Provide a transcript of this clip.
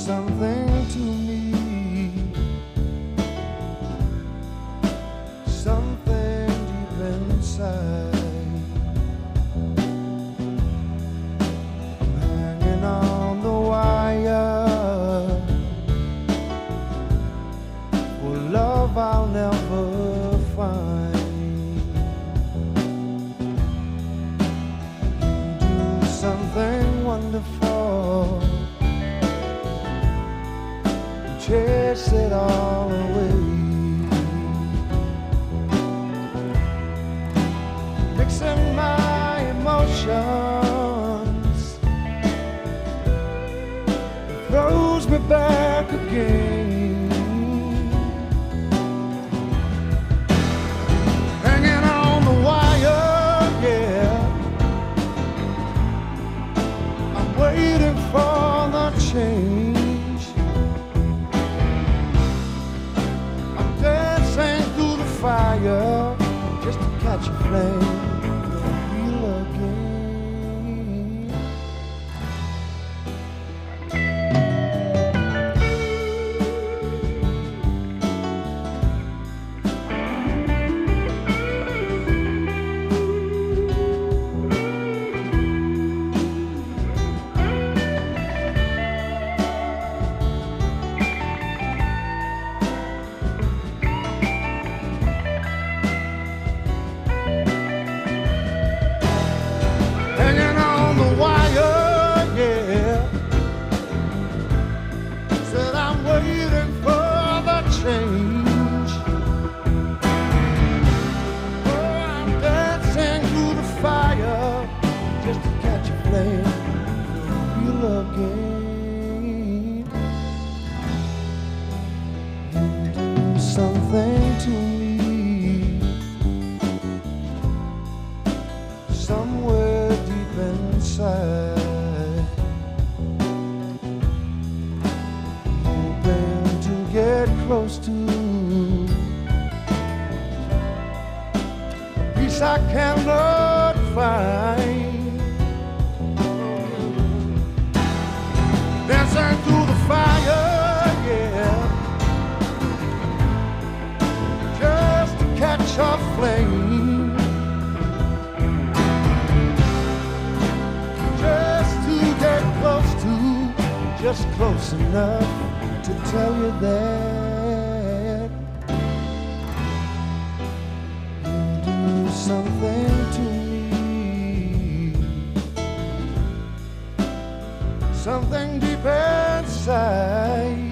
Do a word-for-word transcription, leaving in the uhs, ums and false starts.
something to me, something deep inside, hanging on the wire for love I'll never find. You do something wonderful, chase it all away, mixing my emotions, throws me back again, hanging on the wire, yeah, I'm waiting for the change. Fire just to catch a flame, feel again. Hanging on the wire, yeah, said I'm waiting for the change. Oh, I'm dancing through the fire just to catch a flame, feel again. You do something to me, somewhere deep inside, hoping to get close to peace I cannot find, dancing through the fire, yeah, just to catch a flame, just close enough to tell you that you do something to me, something deep inside.